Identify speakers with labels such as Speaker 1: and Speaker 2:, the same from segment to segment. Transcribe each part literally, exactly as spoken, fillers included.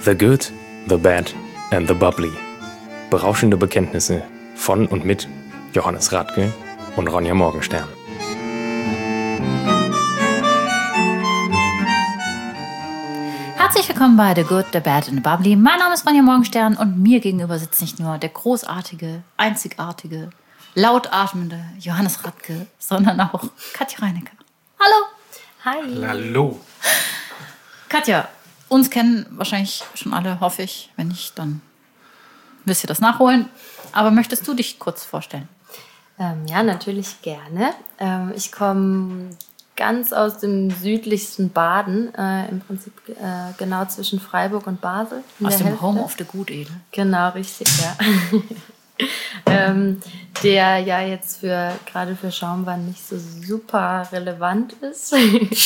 Speaker 1: The Good, The Bad and The Bubbly. Berauschende Bekenntnisse von und mit Johannes Radke und Ronja Morgenstern.
Speaker 2: Herzlich willkommen bei The Good, The Bad and The Bubbly. Mein Name ist Ronja Morgenstern und mir gegenüber sitzt nicht nur der großartige, einzigartige, lautatmende Johannes Radke, sondern auch Katja Reinecker. Hallo!
Speaker 3: Hi!
Speaker 1: Hallo!
Speaker 2: Katja, uns kennen wahrscheinlich schon alle, hoffe ich. Wenn nicht, dann müsst ihr das nachholen. Aber möchtest du dich kurz vorstellen?
Speaker 3: Ähm, ja, natürlich gerne. Ähm, ich komme ganz aus dem südlichsten Baden, äh, im Prinzip äh, genau zwischen Freiburg und Basel.
Speaker 2: Aus dem Home of the Gutedel.
Speaker 3: Genau, richtig, ja. ähm, der ja jetzt für gerade für Schaumwein nicht so super relevant ist.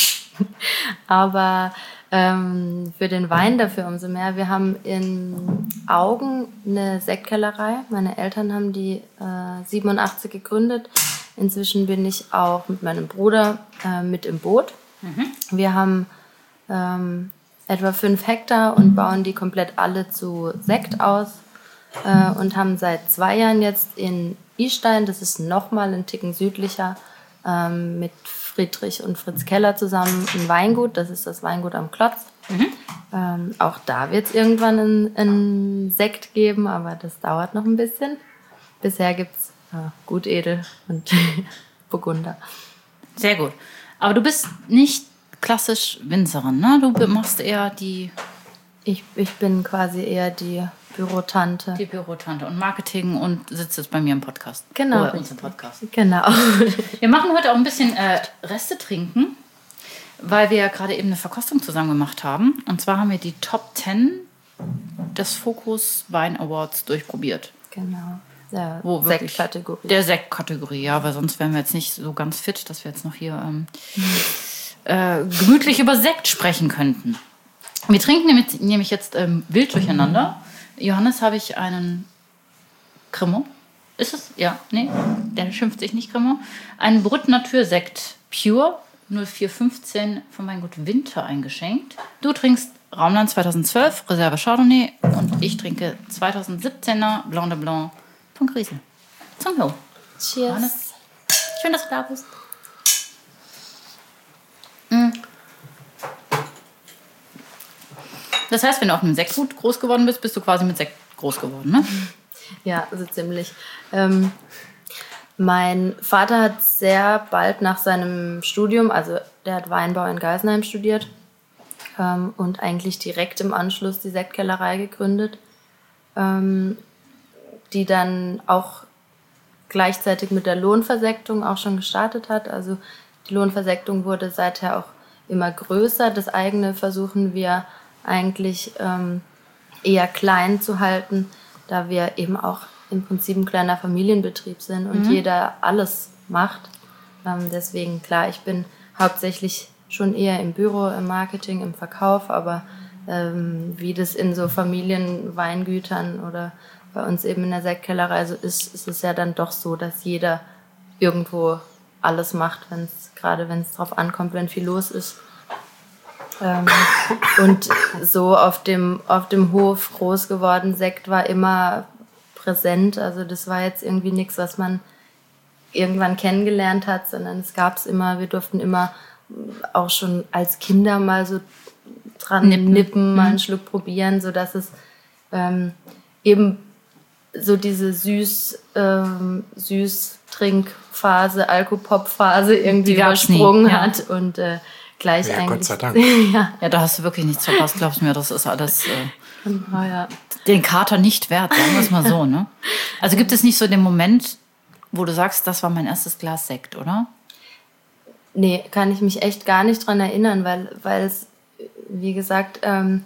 Speaker 3: Aber ähm, für den Wein dafür umso mehr. Wir haben in Augen eine Sektkellerei. Meine Eltern haben die äh, siebenundachtzig gegründet. Inzwischen bin ich auch mit meinem Bruder äh, mit im Boot. Mhm. Wir haben ähm, etwa fünf Hektar und bauen die komplett alle zu Sekt aus. Äh, und haben seit zwei Jahren jetzt in Istein, das ist nochmal ein Ticken südlicher, ähm, mit Friedrich und Fritz Keller zusammen ein Weingut. Das ist das Weingut am Klotz. Mhm. Ähm, auch da wird es irgendwann einen, einen Sekt geben, aber das dauert noch ein bisschen. Bisher gibt es äh, Gutedel und Burgunder.
Speaker 2: Sehr gut. Aber du bist nicht klassisch Winzerin, ne? Du machst eher die...
Speaker 3: Ich, ich bin quasi eher die Bürotante.
Speaker 2: Die Bürotante und Marketing und sitzt jetzt bei mir im Podcast.
Speaker 3: Genau.
Speaker 2: Oder uns im Podcast.
Speaker 3: Genau.
Speaker 2: Wir machen heute auch ein bisschen äh, Reste trinken, weil wir ja gerade eben eine Verkostung zusammen gemacht haben. Und zwar haben wir die Top zehn des Focus Wine Awards durchprobiert.
Speaker 3: Genau. Der
Speaker 2: Wo
Speaker 3: Sektkategorie.
Speaker 2: Der Sektkategorie, ja, weil sonst wären wir jetzt nicht so ganz fit, dass wir jetzt noch hier ähm, äh, gemütlich über Sekt sprechen könnten. Wir trinken nämlich, nämlich jetzt ähm, wild durcheinander. Johannes, habe ich einen Cremant. Ist es? Ja, nee, der schimpft sich nicht Cremant. Einen Brut Natur Sekt Pure null vier fünfzehn von Weingut Winter eingeschenkt. Du trinkst Raumland zweitausendzwölf, Reserve Chardonnay und ich trinke zweitausendsiebzehner Blanc de Blanc von Griesel. Zum Wohl.
Speaker 3: Cheers.
Speaker 2: Johannes, schön, dass du da bist. Mm. Das heißt, wenn du auf einem Sektgut groß geworden bist, bist du quasi mit Sekt groß geworden, ne?
Speaker 3: Ja, so ziemlich. Ähm, mein Vater hat sehr bald nach seinem Studium, also der hat Weinbau in Geisenheim studiert ähm, und eigentlich direkt im Anschluss die Sektkellerei gegründet, ähm, die dann auch gleichzeitig mit der Lohnversektung auch schon gestartet hat. Also die Lohnversektung wurde seither auch immer größer. Das eigene versuchen wir eigentlich ähm, eher klein zu halten, da wir eben auch im Prinzip ein kleiner Familienbetrieb sind und mhm. jeder alles macht. Ähm, deswegen, klar, ich bin hauptsächlich schon eher im Büro, im Marketing, im Verkauf, aber ähm, wie das in so Familienweingütern oder bei uns eben in der Sektkellerei so ist, ist es ja dann doch so, dass jeder irgendwo alles macht, wenn's, gerade wenn es drauf ankommt, wenn viel los ist. Ähm, und so auf dem, auf dem Hof groß geworden. Sekt war immer präsent. Also das war jetzt irgendwie nichts, was man irgendwann kennengelernt hat, sondern es gab es immer. Wir durften immer auch schon als Kinder mal so dran nippen, nippen mal einen Schluck probieren, sodass es ähm, eben so diese süß, ähm, Süß-Trinkphase, Alkopop-Phase irgendwie übersprungen nie, ja. hat und äh, gleich
Speaker 1: ja,
Speaker 3: eigentlich.
Speaker 1: Gott sei Dank.
Speaker 3: ja.
Speaker 2: ja, da hast du wirklich nichts verpasst, glaubst du mir, das ist alles äh,
Speaker 3: genau, ja.
Speaker 2: den Kater nicht wert, sagen wir es mal so, ne? Also gibt es nicht so den Moment, wo du sagst, das war mein erstes Glas Sekt, oder?
Speaker 3: Nee, kann ich mich echt gar nicht dran erinnern, weil, weil es, wie gesagt, ähm,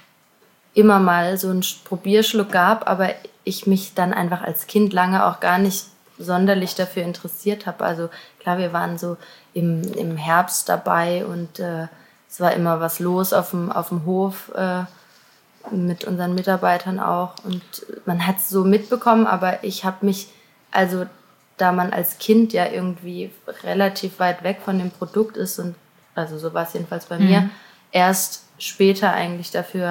Speaker 3: immer mal so einen Probierschluck gab, aber ich mich dann einfach als Kind lange auch gar nicht sonderlich dafür interessiert habe. Also klar, wir waren so im, im Herbst dabei und äh, es war immer was los auf dem, auf dem Hof äh, mit unseren Mitarbeitern auch und man hat es so mitbekommen, aber ich habe mich, also da man als Kind ja irgendwie relativ weit weg von dem Produkt ist und also so war es jedenfalls bei mhm. mir, erst später eigentlich dafür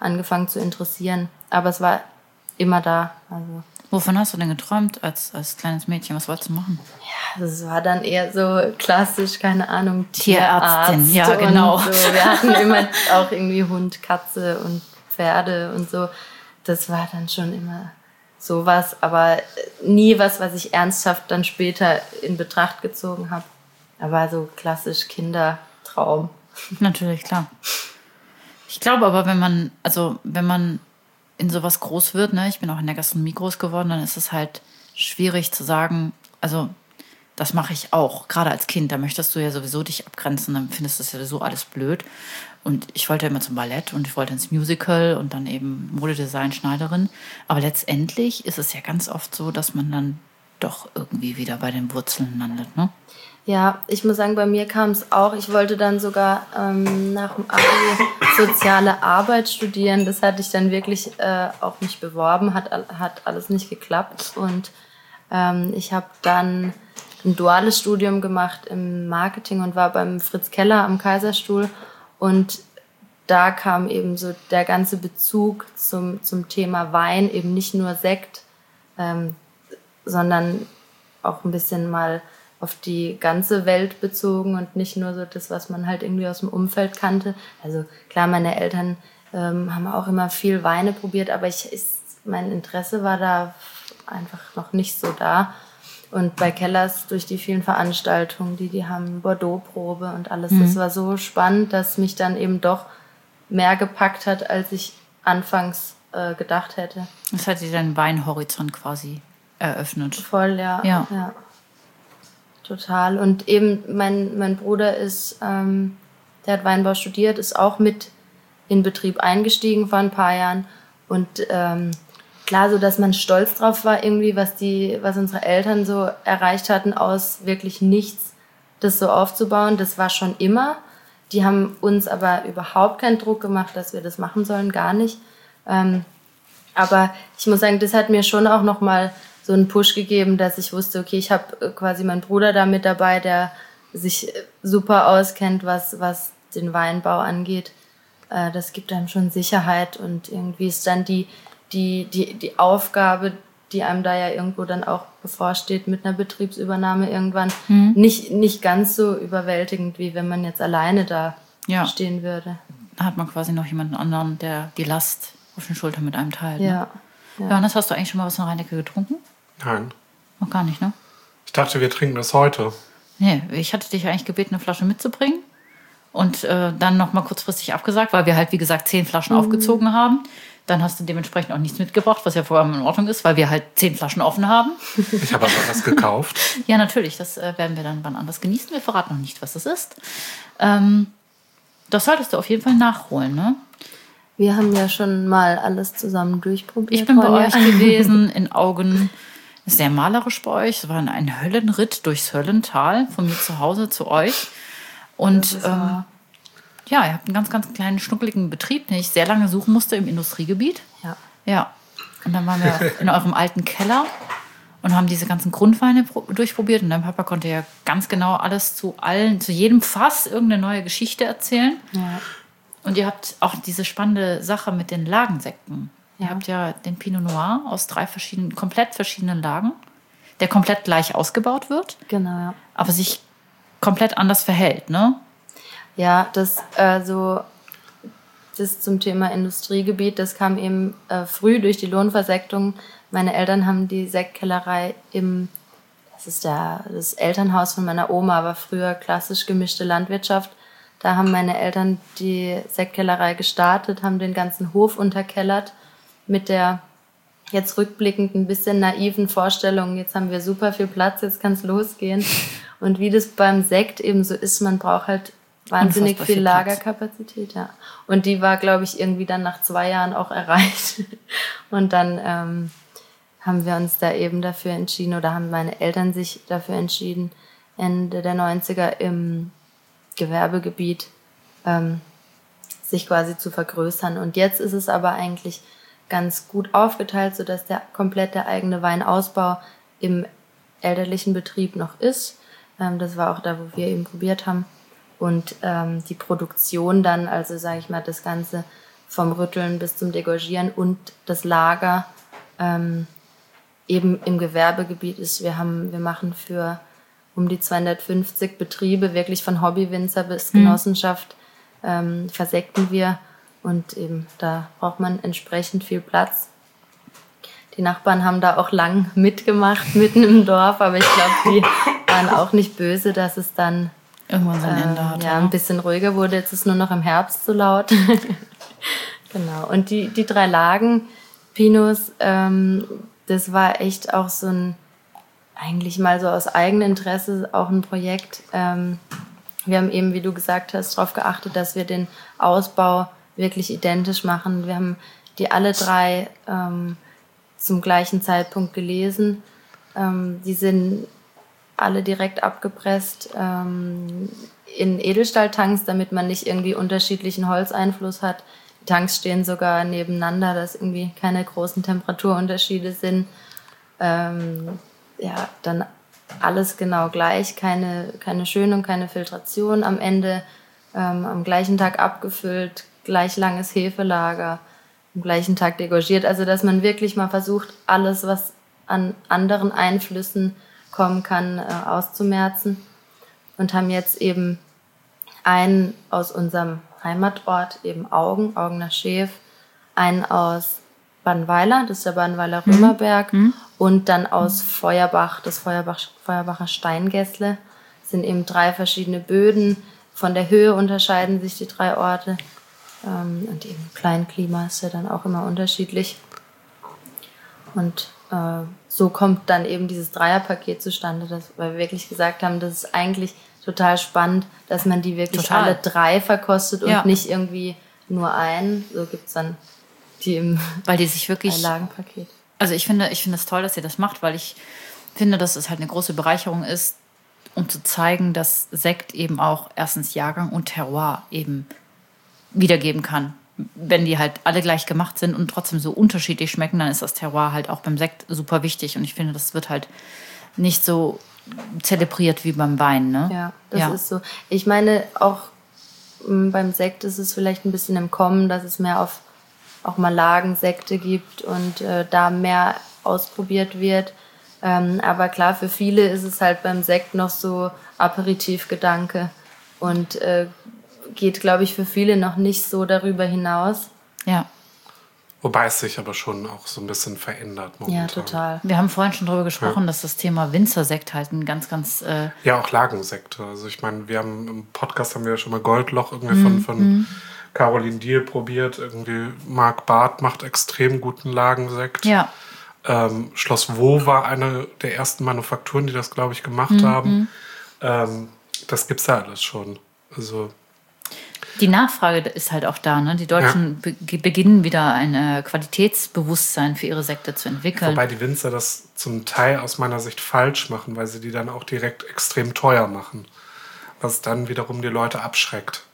Speaker 3: angefangen zu interessieren. Aber es war immer da. Also.
Speaker 2: Wovon hast du denn geträumt als, als kleines Mädchen? Was wolltest du machen?
Speaker 3: Ja, das war dann eher so klassisch, keine Ahnung,
Speaker 2: Tierärztin,
Speaker 3: Tierarzt
Speaker 2: ja, genau.
Speaker 3: Und so. Wir hatten immer auch irgendwie Hund, Katze und Pferde und so. Das war dann schon immer sowas, aber nie was, was ich ernsthaft dann später in Betracht gezogen habe. Aber so klassisch Kindertraum.
Speaker 2: Natürlich, klar. Ich glaube aber, wenn man, also wenn man in sowas groß wird, ne, ich bin auch in der Gastronomie groß geworden, dann ist es halt schwierig zu sagen, also das mache ich auch, gerade als Kind, da möchtest du ja sowieso dich abgrenzen, dann findest du das ja sowieso alles blöd. Und ich wollte immer zum Ballett und ich wollte ins Musical und dann eben Modedesign, Schneiderin. Aber letztendlich ist es ja ganz oft so, dass man dann doch irgendwie wieder bei den Wurzeln landet, ne?
Speaker 3: Ja, ich muss sagen, bei mir kam es auch. Ich wollte dann sogar ähm, nach dem Abi soziale Arbeit studieren. Das hatte ich dann wirklich äh, auch nicht beworben, hat, hat alles nicht geklappt. Und ähm, ich habe dann ein duales Studium gemacht im Marketing und war beim Fritz Keller am Kaiserstuhl. Und da kam eben so der ganze Bezug zum, zum Thema Wein, eben nicht nur Sekt, ähm, sondern auch ein bisschen mal auf die ganze Welt bezogen und nicht nur so das, was man halt irgendwie aus dem Umfeld kannte. Also klar, meine Eltern ähm, haben auch immer viel Weine probiert, aber ich, ich, mein Interesse war da einfach noch nicht so da. Und bei Kellers durch die vielen Veranstaltungen, die die haben, Bordeaux-Probe und alles, mhm. das war so spannend, dass mich dann eben doch mehr gepackt hat, als ich anfangs äh, gedacht hätte.
Speaker 2: Das hat dir deinen Weinhorizont quasi eröffnet.
Speaker 3: Voll, ja.
Speaker 2: Ja.
Speaker 3: ja. Total. Und eben mein, mein Bruder ist, ähm, der hat Weinbau studiert, ist auch mit in Betrieb eingestiegen vor ein paar Jahren. Und ähm, klar, so dass man stolz drauf war, irgendwie, was die, was unsere Eltern so erreicht hatten, aus wirklich nichts, das so aufzubauen, das war schon immer. Die haben uns aber überhaupt keinen Druck gemacht, dass wir das machen sollen, gar nicht. Ähm, aber ich muss sagen, das hat mir schon auch nochmal so einen Push gegeben, dass ich wusste, okay, ich habe quasi meinen Bruder da mit dabei, der sich super auskennt, was, was den Weinbau angeht. Äh, das gibt einem schon Sicherheit und irgendwie ist dann die, die, die, die Aufgabe, die einem da ja irgendwo dann auch bevorsteht mit einer Betriebsübernahme irgendwann, mhm. nicht, nicht ganz so überwältigend, wie wenn man jetzt alleine da ja. stehen würde.
Speaker 2: Da hat man quasi noch jemanden anderen, der die Last auf den Schultern mit einem teilt.
Speaker 3: Ja.
Speaker 2: Ne?
Speaker 3: Ja.
Speaker 2: Johannes, hast du eigentlich schon mal was von Reinecke getrunken?
Speaker 4: Nein.
Speaker 2: Noch gar nicht, ne?
Speaker 4: Ich dachte, wir trinken das heute.
Speaker 2: Nee, ich hatte dich eigentlich gebeten, eine Flasche mitzubringen. Und äh, dann noch mal kurzfristig abgesagt, weil wir halt, wie gesagt, zehn Flaschen mhm. aufgezogen haben. Dann hast du dementsprechend auch nichts mitgebracht, was ja vorher in Ordnung ist, weil wir halt zehn Flaschen offen haben.
Speaker 4: Ich habe aber was gekauft.
Speaker 2: Ja, natürlich. Das äh, werden wir dann wann anders genießen. Wir verraten noch nicht, was das ist. Ähm, das solltest du auf jeden Fall nachholen, ne?
Speaker 3: Wir haben ja schon mal alles zusammen durchprobiert.
Speaker 2: Ich bin bei euch gewesen, in Augen. Sehr malerisch bei euch. Es war ein Höllenritt durchs Höllental, von mir zu Hause zu euch. Und ähm, ja, ihr habt einen ganz, ganz kleinen, schnuckeligen Betrieb, den ich sehr lange suchen musste im Industriegebiet.
Speaker 3: Ja.
Speaker 2: Ja. Und dann waren wir in eurem alten Keller und haben diese ganzen Grundweine durchprobiert. Und dein Papa konnte ja ganz genau alles zu allen, zu jedem Fass irgendeine neue Geschichte erzählen.
Speaker 3: Ja.
Speaker 2: Und ihr habt auch diese spannende Sache mit den Lagensekten.
Speaker 3: Ja.
Speaker 2: Ihr habt ja den Pinot Noir aus drei verschiedenen, komplett verschiedenen Lagen, der komplett gleich ausgebaut wird,
Speaker 3: genau, ja.
Speaker 2: aber sich komplett anders verhält, ne?
Speaker 3: Ja, das also das zum Thema Industriegebiet, das kam eben äh, früh durch die Lohnversektung. Meine Eltern haben die Sektkellerei im, das ist der, das Elternhaus von meiner Oma, war früher klassisch gemischte Landwirtschaft. Da haben meine Eltern die Sektkellerei gestartet, haben den ganzen Hof unterkellert mit der jetzt rückblickend ein bisschen naiven Vorstellung, jetzt haben wir super viel Platz, jetzt kann es losgehen. Und wie das beim Sekt eben so ist, man braucht halt wahnsinnig
Speaker 2: Unfassbar
Speaker 3: viel
Speaker 2: viel
Speaker 3: Lagerkapazität. Ja. Und die war, glaube ich, irgendwie dann nach zwei Jahren auch erreicht. Und dann ähm, haben wir uns da eben dafür entschieden, oder haben meine Eltern sich dafür entschieden, Ende der neunziger im Gewerbegebiet ähm, sich quasi zu vergrößern. Und jetzt ist es aber eigentlich ganz gut aufgeteilt, sodass der komplette eigene Weinausbau im elterlichen Betrieb noch ist. Ähm, das war auch da, wo wir eben probiert haben. Und ähm, die Produktion dann, also sage ich mal, das ganze vom Rütteln bis zum Degorgieren und das Lager ähm, eben im Gewerbegebiet ist. Wir haben, wir machen für um die zweihundertfünfzig Betriebe, wirklich von Hobbywinzer bis Genossenschaft, ähm, versekten wir. Und eben da braucht man entsprechend viel Platz. Die Nachbarn haben da auch lang mitgemacht, mitten im Dorf, aber ich glaube, die waren auch nicht böse, dass es dann
Speaker 2: irgendwann sein Ende
Speaker 3: ähm,
Speaker 2: hat.
Speaker 3: ja, ein bisschen ruhiger wurde. Jetzt ist es nur noch im Herbst so laut. Genau. Und die, die drei Lagen, Pinos, ähm, das war echt auch so ein, eigentlich mal so aus eigenem Interesse auch ein Projekt. Ähm, wir haben eben, wie du gesagt hast, darauf geachtet, dass wir den Ausbau wirklich identisch machen. Wir haben die alle drei ähm, zum gleichen Zeitpunkt gelesen. Ähm, die sind alle direkt abgepresst ähm, in Edelstahltanks, damit man nicht irgendwie unterschiedlichen Holzeinfluss hat. Die Tanks stehen sogar nebeneinander, dass irgendwie keine großen Temperaturunterschiede sind. Ähm, ja, dann alles genau gleich, keine, keine Schönung, keine Filtration. Am Ende ähm, am gleichen Tag abgefüllt, gleich langes Hefelager, am gleichen Tag degorgiert. Also dass man wirklich mal versucht, alles, was an anderen Einflüssen kommen kann, äh, auszumerzen. Und haben jetzt eben einen aus unserem Heimatort, eben Augen, Augener Schäf, einen aus Badenweiler, das ist der Badenweiler Römerberg, mhm. und dann aus Feuerbach, das Feuerbach, Feuerbacher Steingässle. Das sind eben drei verschiedene Böden. Von der Höhe unterscheiden sich die drei Orte. Ähm, und eben Kleinklima ist ja dann auch immer unterschiedlich. Und äh, so kommt dann eben dieses Dreierpaket zustande, dass, weil wir wirklich gesagt haben, das ist eigentlich total spannend, dass man die wirklich total. alle drei verkostet und ja. nicht irgendwie nur einen. So gibt es dann die im
Speaker 2: weil die sich wirklich
Speaker 3: Lagenpaket.
Speaker 2: Also ich finde, ich finde es toll, dass ihr das macht, weil ich finde, dass es halt eine große Bereicherung ist, um zu zeigen, dass Sekt eben auch erstens Jahrgang und Terroir eben wiedergeben kann. Wenn die halt alle gleich gemacht sind und trotzdem so unterschiedlich schmecken, dann ist das Terroir halt auch beim Sekt super wichtig. Und ich finde, das wird halt nicht so zelebriert wie beim Wein, ne?
Speaker 3: Ja, das ja. ist so. Ich meine, auch m, beim Sekt ist es vielleicht ein bisschen im Kommen, dass es mehr auf auch mal Lagensekte gibt und äh, da mehr ausprobiert wird. Ähm, aber klar, für viele ist es halt beim Sekt noch so Aperitivgedanke und äh, geht, glaube ich, für viele noch nicht so darüber hinaus.
Speaker 2: Ja.
Speaker 4: Wobei es sich aber schon auch so ein bisschen verändert momentan.
Speaker 3: Ja, total.
Speaker 2: Wir haben vorhin schon darüber gesprochen,
Speaker 4: ja.
Speaker 2: dass das Thema Winzersekt halt ein ganz, ganz... Äh
Speaker 4: ja, auch Lagensekte. Also ich meine, wir haben im Podcast haben wir ja schon mal Goldloch irgendwie mm, von, von mm. Caroline Diehl probiert. Irgendwie Marc Barth macht extrem guten Lagensekt.
Speaker 2: Ja.
Speaker 4: Ähm, Schloss Vaux war eine der ersten Manufakturen, die das, glaube ich, gemacht mm, haben. Mm. Ähm, das gibt's ja alles schon. Also...
Speaker 2: Die Nachfrage ist halt auch da, ne? Die Deutschen ja. be- beginnen wieder ein äh, Qualitätsbewusstsein für ihre Sekte zu entwickeln.
Speaker 4: Wobei die Winzer das zum Teil aus meiner Sicht falsch machen, weil sie die dann auch direkt extrem teuer machen. Was dann wiederum die Leute abschreckt.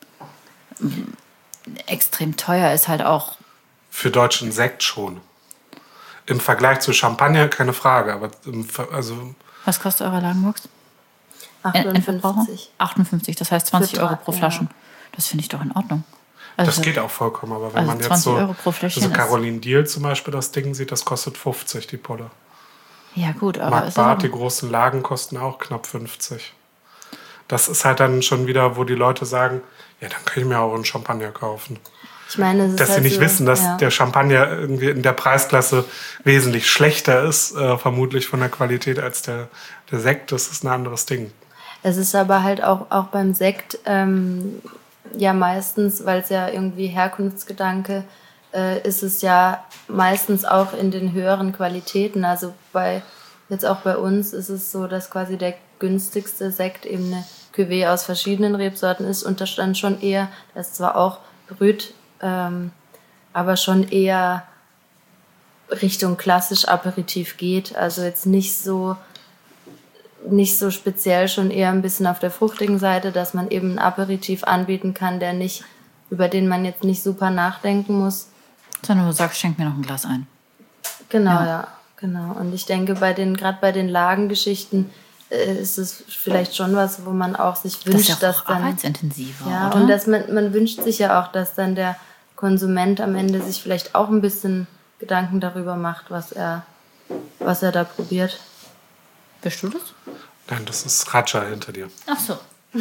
Speaker 2: Extrem teuer ist halt auch...
Speaker 4: Für deutschen Sekt schon. Im Vergleich zu Champagner keine Frage, aber im Ver- also...
Speaker 2: Was kostet eure Lagenbox?
Speaker 3: achtundfünfzig.
Speaker 2: achtundfünfzig, das heißt zwanzig Euro pro Flasche. Ja. Das finde ich doch in Ordnung. Also,
Speaker 4: das geht auch vollkommen, aber wenn
Speaker 2: also
Speaker 4: man jetzt so...
Speaker 2: Euro pro Fläschchen
Speaker 4: also Caroline Diehl zum Beispiel, das Ding sieht, das kostet fünfzig, die Pulle.
Speaker 2: Ja gut, aber...
Speaker 4: Marc Barth, die großen Lagen kosten auch knapp fünfzig. Das ist halt dann schon wieder, wo die Leute sagen, ja, dann kann ich mir auch einen Champagner kaufen.
Speaker 3: Ich meine, es ist
Speaker 4: dass
Speaker 3: halt
Speaker 4: sie nicht
Speaker 3: so,
Speaker 4: wissen, dass
Speaker 3: ja.
Speaker 4: der Champagner irgendwie in der Preisklasse wesentlich schlechter ist, äh, vermutlich von der Qualität als der, der Sekt. Das ist ein anderes Ding.
Speaker 3: Es ist aber halt auch, auch beim Sekt ähm, ja meistens, weil es ja irgendwie Herkunftsgedanke äh, ist, es ja meistens auch in den höheren Qualitäten. Also bei jetzt auch bei uns ist es so, dass quasi der günstigste Sekt eben eine Cuvée aus verschiedenen Rebsorten ist und da stand schon eher, das ist zwar auch Brüt, ähm, aber schon eher Richtung klassisch Aperitif geht. Also jetzt nicht so nicht so speziell, schon eher ein bisschen auf der fruchtigen Seite, dass man eben einen Aperitif anbieten kann, der nicht, über den man jetzt nicht super nachdenken muss.
Speaker 2: Sondern du sagst, schenk mir noch ein Glas ein.
Speaker 3: Genau, ja,
Speaker 2: ja
Speaker 3: genau. Und ich denke, bei den, gerade bei den Lagengeschichten äh, ist es vielleicht schon was, wo man auch sich wünscht,
Speaker 2: das ist ja auch
Speaker 3: dass dann
Speaker 2: arbeitsintensiver,
Speaker 3: ja,
Speaker 2: oder?
Speaker 3: und dass man, man wünscht sich ja auch, dass dann der Konsument am Ende sich vielleicht auch ein bisschen Gedanken darüber macht, was er, was er da probiert.
Speaker 2: Bist du das?
Speaker 4: Nein, das ist Raja hinter dir.
Speaker 2: Ach so.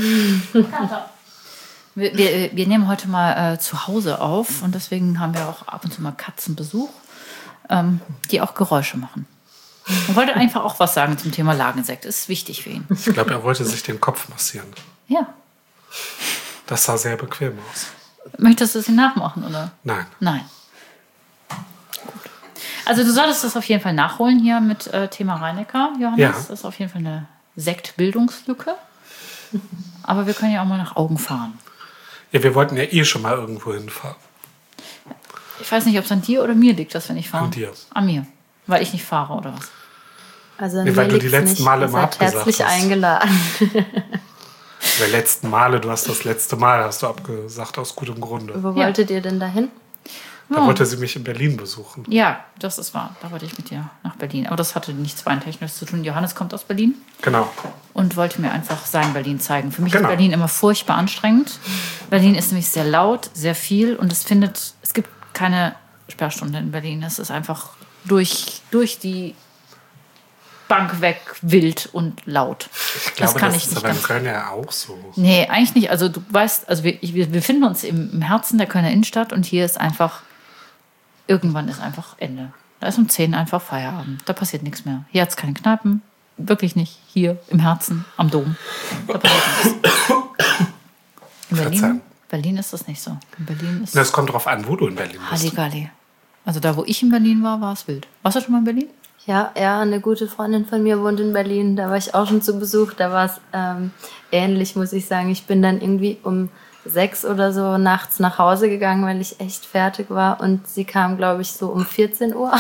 Speaker 2: wir, wir, wir nehmen heute mal äh, zu Hause auf und deswegen haben wir auch ab und zu mal Katzenbesuch, ähm, die auch Geräusche machen. Und wollte einfach auch was sagen zum Thema Lagensekt. Ist wichtig für ihn.
Speaker 4: Ich glaube, er wollte sich den Kopf massieren.
Speaker 2: Ja.
Speaker 4: Das sah sehr bequem aus.
Speaker 2: Möchtest du es ihm nachmachen, oder?
Speaker 4: Nein.
Speaker 2: Nein. Gut. Also du solltest das auf jeden Fall nachholen hier mit äh, Thema Reinecker, Johannes.
Speaker 4: Ja.
Speaker 2: Das ist auf jeden Fall eine Sektbildungslücke. Aber wir können ja auch mal nach Augen fahren.
Speaker 4: Ja, wir wollten ja eh schon mal irgendwo hinfahren.
Speaker 2: Ich weiß nicht, ob es an dir oder mir liegt, dass wir nicht fahren.
Speaker 4: An dir.
Speaker 2: An mir. Weil ich nicht fahre, oder was?
Speaker 3: Also
Speaker 4: Nee, weil du die letzten Male immer abgesagt
Speaker 3: herzlich
Speaker 4: hast.
Speaker 3: eingeladen.
Speaker 4: Die letzten Male, du hast das letzte Mal, hast du abgesagt, aus gutem Grunde.
Speaker 3: Wo
Speaker 2: Ja.
Speaker 3: wolltet ihr denn dahin?
Speaker 4: Da
Speaker 2: Ja.
Speaker 4: wollte sie mich in Berlin besuchen.
Speaker 2: Ja, das ist wahr. Da wollte ich mit dir nach Berlin. Aber das hatte nichts Weintechnisches zu tun. Johannes kommt aus Berlin
Speaker 4: Genau.
Speaker 2: und wollte mir einfach sein Berlin zeigen. Für mich
Speaker 4: Genau.
Speaker 2: ist Berlin immer furchtbar anstrengend. Berlin ist nämlich sehr laut, sehr viel und es findet, es gibt keine Sperrstunde in Berlin. Es ist einfach durch, durch die Bank weg wild und laut.
Speaker 4: Ich glaube,
Speaker 2: das kann
Speaker 4: das
Speaker 2: ich
Speaker 4: ist
Speaker 2: nicht
Speaker 4: aber in
Speaker 2: ganz.
Speaker 4: Köln ja auch so.
Speaker 2: Nee, eigentlich nicht. Also du weißt, also wir, ich- wir befinden uns im, im Herzen der Kölner Innenstadt und hier ist einfach, irgendwann ist einfach Ende. Da ist um zehn einfach Feierabend. Da passiert nichts mehr. Hier hat es keine Kneipen. Wirklich nicht. Hier im Herzen, am Dom. Da passiert nichts. In Berlin,
Speaker 4: Verzeihen.
Speaker 2: Berlin ist das nicht so. In Berlin ist
Speaker 4: Na, es kommt drauf an, wo du in Berlin bist.
Speaker 2: Halligalli. Also da, wo ich in Berlin war, war es wild. Warst du schon mal in Berlin?
Speaker 3: Ja, ja, eine gute Freundin von mir wohnt in Berlin. Da war ich auch schon zu Besuch. Da war es ähm, ähnlich, muss ich sagen. Ich bin dann irgendwie um sechs oder so nachts nach Hause gegangen, weil ich echt fertig war. Und sie kam, glaube ich, so um vierzehn Uhr.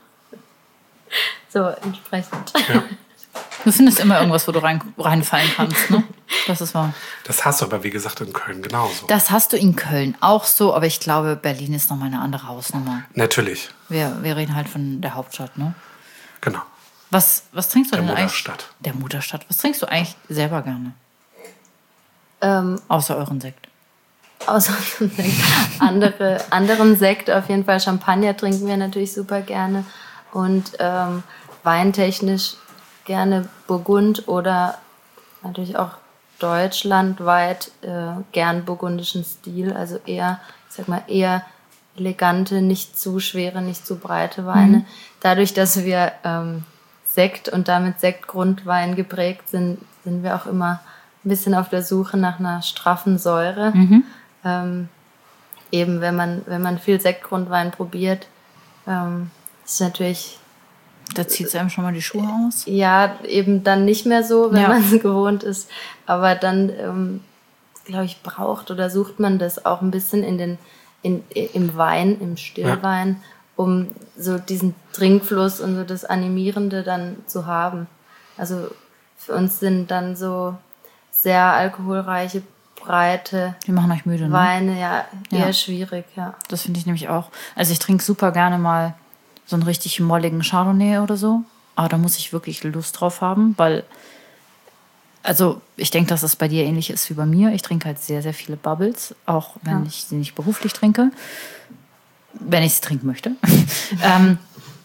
Speaker 3: So, entsprechend.
Speaker 4: Ja.
Speaker 2: Du findest immer irgendwas, wo du rein, reinfallen kannst, ne? Das ist wahr.
Speaker 4: Das hast du aber, wie gesagt, in Köln genauso.
Speaker 2: Das hast du in Köln auch so, aber ich glaube, Berlin ist nochmal eine andere Hausnummer.
Speaker 4: Natürlich.
Speaker 2: Wir, wir reden halt von der Hauptstadt, ne?
Speaker 4: Genau.
Speaker 2: Was, was trinkst du
Speaker 4: Der
Speaker 2: denn
Speaker 4: Mutterstadt.
Speaker 2: eigentlich? Der Mutterstadt. Was trinkst du eigentlich selber gerne?
Speaker 3: Ähm,
Speaker 2: Außer euren Sekt.
Speaker 3: außer andere, anderen Sekt, auf jeden Fall Champagner trinken wir natürlich super gerne. Und ähm, weintechnisch gerne Burgund oder natürlich auch deutschlandweit äh, gern burgundischen Stil. Also eher, ich sag mal, eher elegante, nicht zu schwere, nicht zu breite Weine. Dadurch, dass wir ähm, Sekt und damit Sektgrundwein geprägt sind, sind wir auch immer ein bisschen auf der Suche nach einer straffen Säure. Ähm, eben, wenn man, wenn man viel Sektgrundwein probiert, ähm, ist natürlich,
Speaker 2: Da zieht es einem schon mal die Schuhe aus.
Speaker 3: ja, eben dann nicht mehr so, wenn
Speaker 2: Ja.
Speaker 3: man es gewohnt ist. Aber dann, ähm, glaube ich, braucht oder sucht man das auch ein bisschen in den, in, im Wein, im Stillwein, um so diesen Trinkfluss und so das Animierende dann zu haben. Also für uns sind dann so sehr alkoholreiche, breite
Speaker 2: Die machen euch müde, ne?
Speaker 3: Weine ja eher
Speaker 2: Ja.
Speaker 3: schwierig, ja.
Speaker 2: Das finde ich nämlich auch. Also ich trinke super gerne mal so einen richtig molligen Chardonnay oder so. Aber da muss ich wirklich Lust drauf haben, weil, also ich denke, dass es bei dir ähnlich ist wie bei mir. Ich trinke halt sehr, sehr viele Bubbles, auch wenn
Speaker 3: Ja.
Speaker 2: ich sie nicht beruflich trinke. Wenn ich sie trinken möchte. ähm,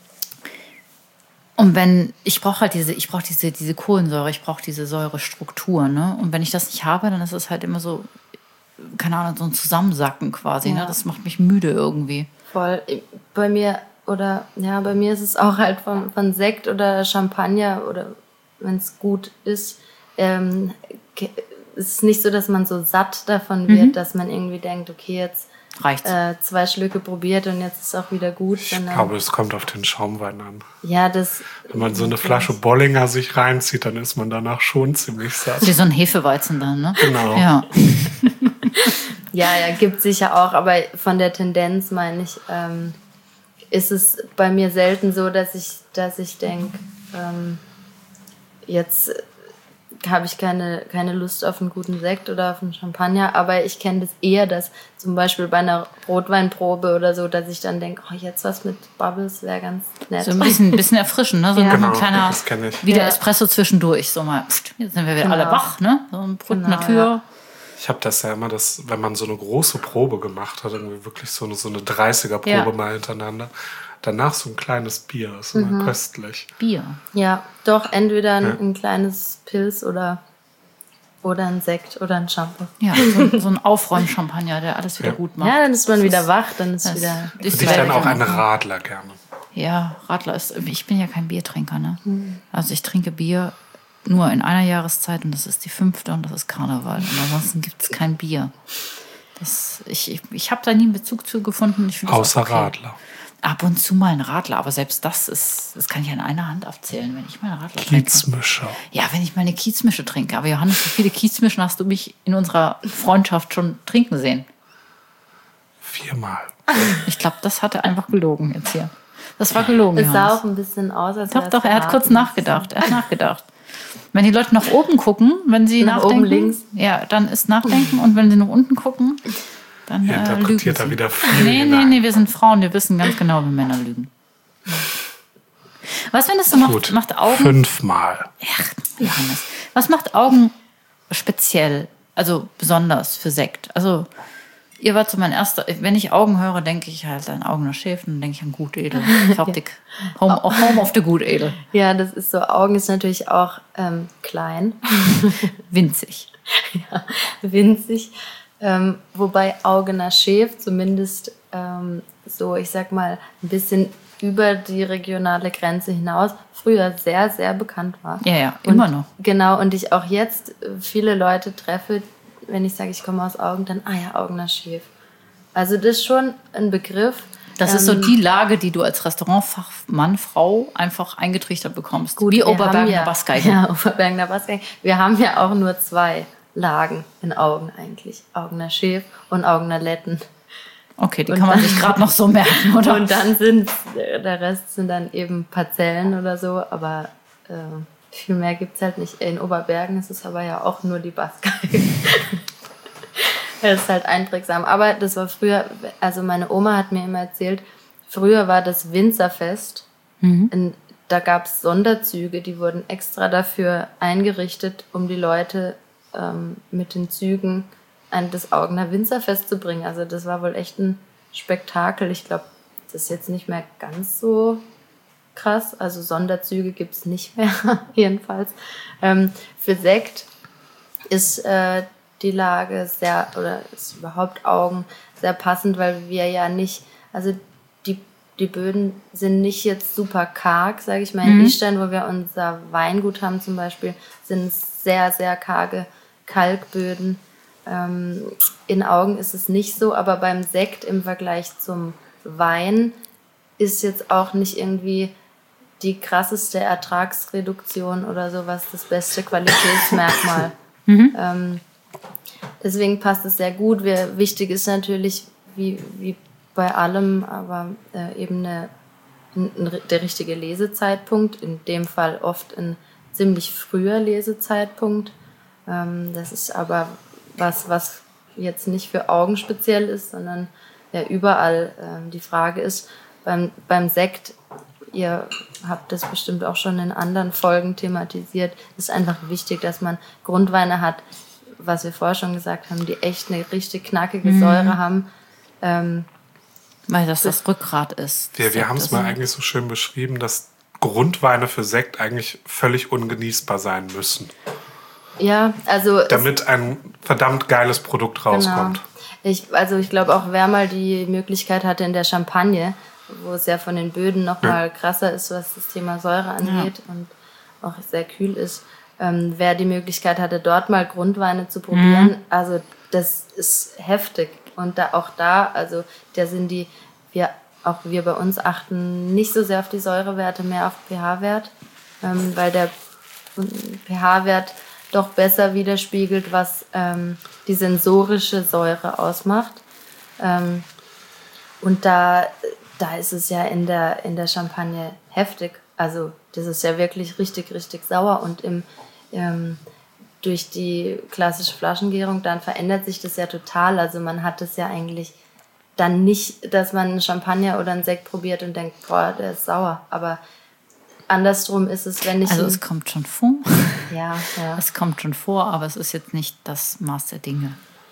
Speaker 2: und wenn, ich brauche halt diese, ich brauche diese, diese Kohlensäure, ich brauche diese Säurestruktur, ne? Und wenn ich das nicht habe, dann ist es halt immer so, keine Ahnung, so ein Zusammensacken quasi,
Speaker 3: Ja.
Speaker 2: ne? Das macht mich müde irgendwie.
Speaker 3: Voll. Bei mir, oder ja, bei mir ist es auch halt von, von Sekt oder Champagner oder wenn es gut ist, ähm, ke- es ist nicht so, dass man so satt davon wird, dass man irgendwie denkt, okay, jetzt
Speaker 2: Reicht's.
Speaker 3: äh, zwei Schlücke probiert und jetzt ist auch wieder gut.
Speaker 4: Ich
Speaker 3: Sondern,
Speaker 4: glaube, es kommt auf den Schaumwein an.
Speaker 3: ja, das.
Speaker 4: Wenn man so eine Flasche Bollinger sich reinzieht, dann ist man danach schon ziemlich satt.
Speaker 2: Wie so ein Hefeweizen dann, ne?
Speaker 4: Genau.
Speaker 2: Ja.
Speaker 3: Ja, ja, gibt sicher auch, aber von der Tendenz meine ich, ähm, ist es bei mir selten so, dass ich, dass ich denke, ähm, jetzt habe ich keine, keine Lust auf einen guten Sekt oder auf einen Champagner, aber ich kenne das eher, dass zum Beispiel bei einer Rotweinprobe oder so, dass ich dann denke, oh, jetzt was mit Bubbles wäre ganz nett.
Speaker 2: So ein bisschen, bisschen erfrischen, ne? So
Speaker 3: Ja.
Speaker 2: ein
Speaker 4: Genau,
Speaker 2: kleiner,
Speaker 4: das kenn ich.
Speaker 2: wie der
Speaker 3: Ja.
Speaker 2: Espresso zwischendurch. So mal, pft, jetzt sind wir wieder
Speaker 3: Genau.
Speaker 2: alle wach, ne? So ein Brot
Speaker 3: Genau,
Speaker 2: Natur.
Speaker 4: Ich habe das ja immer, dass, wenn man so eine große Probe gemacht hat, irgendwie wirklich so eine, so eine dreißiger-Probe
Speaker 2: Ja.
Speaker 4: mal hintereinander, danach so ein kleines Bier, ist immer
Speaker 3: Mhm.
Speaker 4: köstlich.
Speaker 2: Bier.
Speaker 3: Ja, doch, entweder ein,
Speaker 4: Ja.
Speaker 3: ein kleines Pilz oder, oder ein Sekt oder ein Shampoo.
Speaker 2: Ja, so, so ein Aufräumchampagner, der alles wieder
Speaker 4: Ja.
Speaker 2: gut macht.
Speaker 3: Ja, dann ist man
Speaker 2: Das
Speaker 3: wieder wach, dann ist
Speaker 2: das
Speaker 3: wieder...
Speaker 2: ist
Speaker 4: Würde ich
Speaker 2: leider
Speaker 4: dann auch
Speaker 2: genau.
Speaker 4: einen Radler gerne.
Speaker 2: Ja, Radler ist. Ich bin ja kein Biertrinker, ne?
Speaker 3: Mhm.
Speaker 2: Also ich trinke Bier nur in einer Jahreszeit und das ist die fünfte und das ist Karneval. Und ansonsten gibt es kein Bier. Das, ich ich, ich habe da nie einen Bezug zu gefunden. Ich finde das
Speaker 4: Außer
Speaker 2: auch okay.
Speaker 4: Radler.
Speaker 2: Ab und zu mal ein Radler, aber selbst das ist, das kann ich an einer Hand abzählen, wenn ich mal einen Radler trinke.
Speaker 4: Kiezmischer.
Speaker 2: Ja, wenn ich mal eine Kiezmische trinke. Aber Johannes, wie viele Kiezmischen hast du mich in unserer Freundschaft schon trinken sehen?
Speaker 4: Viermal.
Speaker 2: Ich glaube, das hat er einfach gelogen jetzt hier. Das war gelogen,
Speaker 3: Es sah
Speaker 2: Johannes.
Speaker 3: auch ein bisschen aus, als
Speaker 2: Doch,
Speaker 3: wär's
Speaker 2: doch, er hat kurz
Speaker 3: verraten.
Speaker 2: nachgedacht. Er hat nachgedacht. Wenn die Leute nach oben gucken, wenn sie
Speaker 3: Nach
Speaker 2: nachdenken,
Speaker 3: oben links.
Speaker 2: ja, dann ist Nachdenken. Und wenn sie nach unten gucken, dann
Speaker 4: Hier
Speaker 2: äh, lügen
Speaker 4: interpretiert er
Speaker 2: sie.
Speaker 4: wieder viel
Speaker 2: Nee, nee,
Speaker 4: hinein.
Speaker 2: nee, wir sind Frauen, wir wissen ganz genau, wie Männer lügen. Was findest du, macht,
Speaker 4: Gut,
Speaker 2: macht Augen...
Speaker 4: fünfmal.
Speaker 2: Ach, Johannes. Was macht Augen speziell, also besonders für Sekt? Also, ihr wart so mein erster, wenn ich Augen höre, denke ich halt an Augener Schäfen, dann denke ich an Gutedel. Fertig. Home, Home of the Gutedel.
Speaker 3: Ja, das ist so. Augen ist natürlich auch ähm, klein,
Speaker 2: Winzig.
Speaker 3: winzig. Ähm, wobei Augener Schäf zumindest ähm, so, ich sag mal, ein bisschen über die regionale Grenze hinaus früher sehr, sehr bekannt war.
Speaker 2: Ja, ja,
Speaker 3: Und
Speaker 2: immer noch.
Speaker 3: Genau, und ich auch jetzt äh, viele Leute treffe, wenn ich sage, ich komme aus Augen, dann, ah ja, Augener Schäf. Also das ist schon ein Begriff.
Speaker 2: Das ist so die Lage, die du als Restaurantfachmann, Frau einfach eingetrichtert bekommst. Wie
Speaker 3: wir haben
Speaker 2: Oberbergener
Speaker 3: ja,
Speaker 2: Bassgeige.
Speaker 3: Ja, Oberbergener Bassgeige. Wir haben ja auch nur zwei Lagen in Augen eigentlich. Augener Schäf und Augener Letten.
Speaker 2: Okay, die
Speaker 3: Und
Speaker 2: kann man
Speaker 3: dann-
Speaker 2: sich gerade noch so merken, oder?
Speaker 3: Und dann sind, der Rest sind dann eben Parzellen oder so, aber äh, viel mehr gibt es halt nicht. In Oberbergen ist es aber ja auch nur die Bassgeige. Das ist halt einprägsam. Aber das war früher, also meine Oma hat mir immer erzählt, früher war das Winzerfest. In, da gab es Sonderzüge, die wurden extra dafür eingerichtet, um die Leute ähm, mit den Zügen an das Augener Winzerfest zu bringen. Also das war wohl echt ein Spektakel. Ich glaube, das ist jetzt nicht mehr ganz so krass. Also Sonderzüge gibt es nicht mehr, jedenfalls. Ähm, für Sekt ist äh, die Lage sehr, oder ist überhaupt Augen sehr passend, weil wir ja nicht, also die, die Böden sind nicht jetzt super karg, sage ich mal. In
Speaker 2: Mhm.
Speaker 3: Istein, wo wir unser Weingut haben zum Beispiel, sind es sehr, sehr karge Kalkböden. Ähm, in Augen ist es nicht so, aber beim Sekt im Vergleich zum Wein ist jetzt auch nicht irgendwie die krasseste Ertragsreduktion oder sowas das beste Qualitätsmerkmal. Ähm, deswegen passt es sehr gut. Wir, wichtig ist natürlich, wie, wie bei allem, aber äh, eben eine, ein, ein, der richtige Lesezeitpunkt. In dem Fall oft ein ziemlich früher Lesezeitpunkt. Ähm, das ist aber was, was jetzt nicht für Augen speziell ist, sondern ja überall ähm, die Frage ist, beim, beim Sekt, ihr habt das bestimmt auch schon in anderen Folgen thematisiert, ist einfach wichtig, dass man Grundweine hat, was wir vorher schon gesagt haben, die echt eine richtig knackige
Speaker 2: Mhm.
Speaker 3: Säure haben. Ähm,
Speaker 2: Weil das das Rückgrat ist.
Speaker 4: Wir, wir
Speaker 2: Sekt
Speaker 4: haben es
Speaker 2: ist-
Speaker 4: mal eigentlich so schön beschrieben, dass Grundweine für Sekt eigentlich völlig ungenießbar sein müssen,
Speaker 3: ja, also es-
Speaker 4: damit ein verdammt geiles Produkt rauskommt.
Speaker 3: Genau. Ich, also ich glaube auch, wer mal die Möglichkeit hatte in der Champagne, wo es ja von den Böden noch mal krasser ist, was das Thema Säure angeht und auch sehr kühl ist, ähm, wer die Möglichkeit hatte, dort mal Grundweine zu probieren, also das ist heftig. Und da auch da, also da sind die, wir, auch wir bei uns achten nicht so sehr auf die Säurewerte, mehr auf pH-Wert, ähm, weil der pH-Wert doch besser widerspiegelt, was ähm, die sensorische Säure ausmacht. Ähm, und da, da ist es ja in der, in der Champagne heftig. Also das ist ja wirklich richtig, richtig sauer. Und im, ähm, durch die klassische Flaschengärung, dann verändert sich das ja total. Also man hat es ja eigentlich dann nicht, dass man einen Champagner oder einen Sekt probiert und denkt, boah, der ist sauer. Aber andersrum ist es, wenn ich...
Speaker 2: Also
Speaker 3: ihn-
Speaker 2: es kommt schon vor.
Speaker 3: ja, ja.
Speaker 2: Es kommt schon vor, aber es ist jetzt nicht das Maß der Dinge.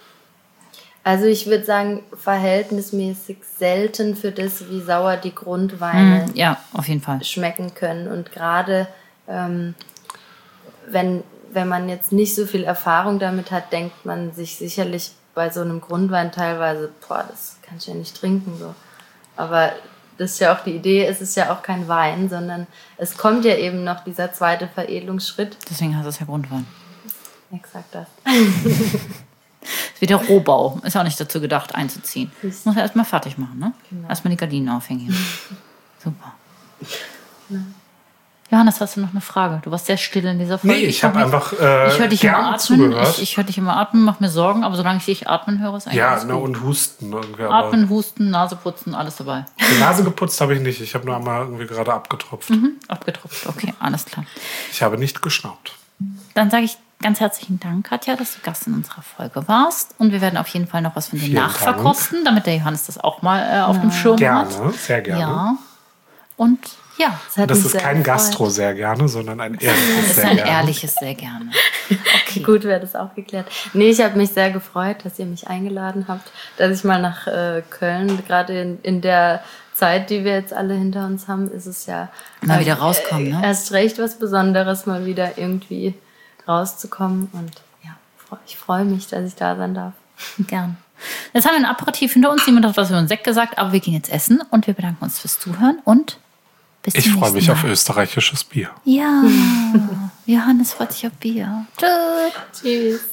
Speaker 3: Also ich würde sagen, verhältnismäßig selten für das, wie sauer die Grundweine
Speaker 2: Mm, ja, auf jeden Fall.
Speaker 3: schmecken können. Und gerade ähm, wenn, wenn man jetzt nicht so viel Erfahrung damit hat, denkt man sich sicherlich bei so einem Grundwein teilweise, boah, das kann ich ja nicht trinken. So. Aber das ist ja auch die Idee, es ist ja auch kein Wein, sondern es kommt ja eben noch dieser zweite Veredelungsschritt.
Speaker 2: Deswegen heißt es ja Grundwein.
Speaker 3: Exakt das.
Speaker 2: Ist wie der Rohbau. Ist ja auch nicht dazu gedacht, einzuziehen.
Speaker 3: Ist-
Speaker 2: Muss ja erstmal fertig machen, ne?
Speaker 3: Genau.
Speaker 2: Erstmal die Gardinen aufhängen hier. Super. Johannes, hast du noch eine Frage? Du warst sehr still in dieser Folge.
Speaker 4: Nee, ich habe
Speaker 2: hab mich-
Speaker 4: einfach äh,
Speaker 2: Ich höre dich immer
Speaker 4: gern
Speaker 2: atmen.
Speaker 4: zugehört.
Speaker 2: Ich, ich höre dich immer atmen, mach mir Sorgen, aber solange ich dich atmen höre, ist eigentlich
Speaker 4: ja,
Speaker 2: alles
Speaker 4: ne,
Speaker 2: gut.
Speaker 4: und Husten irgendwie. Aber
Speaker 2: Atmen, Husten, Nase putzen, alles dabei.
Speaker 4: die Nase geputzt habe ich nicht. Ich habe nur einmal irgendwie gerade abgetropft.
Speaker 2: Mhm, abgetropft, okay, alles klar.
Speaker 4: Ich habe nicht geschnaubt.
Speaker 2: Dann sage ich ganz herzlichen Dank, Katja, dass du Gast in unserer Folge warst. Und wir werden auf jeden Fall noch was von dir
Speaker 4: Vielen
Speaker 2: nachverkosten, damit der Johannes das auch mal äh, auf dem Schirm hat.
Speaker 4: Gerne, sehr gerne.
Speaker 2: Ja. Und ja,
Speaker 3: Das hat
Speaker 4: Das
Speaker 3: mich
Speaker 4: ist
Speaker 3: sehr
Speaker 4: kein
Speaker 3: gefreut.
Speaker 4: Gastro sehr gerne, sondern ein
Speaker 2: das
Speaker 4: ehrliches
Speaker 2: ist
Speaker 4: sehr
Speaker 2: ein
Speaker 4: gerne.
Speaker 2: ehrliches sehr gerne. Okay.
Speaker 3: Gut, wäre das auch geklärt. Nee, ich habe mich sehr gefreut, dass ihr mich eingeladen habt, dass ich mal nach äh, Köln, gerade in, in der Zeit, die wir jetzt alle hinter uns haben, ist es ja
Speaker 2: Mal wieder rauskommen, ne?
Speaker 3: erst recht was Besonderes, mal wieder irgendwie rauszukommen. Und ja, freu- ich freue mich, dass ich da sein darf.
Speaker 2: Gern. Jetzt haben wir ein Aperitif hinter uns. Niemand hat was über den Sekt gesagt, aber wir gehen jetzt essen und wir bedanken uns fürs Zuhören und bis
Speaker 4: Ich
Speaker 2: zum
Speaker 4: freue
Speaker 2: nächsten
Speaker 4: mich
Speaker 2: Mal.
Speaker 4: auf österreichisches Bier.
Speaker 2: Ja, Johannes freut sich auf Bier. Tschüss.
Speaker 3: Tschüss.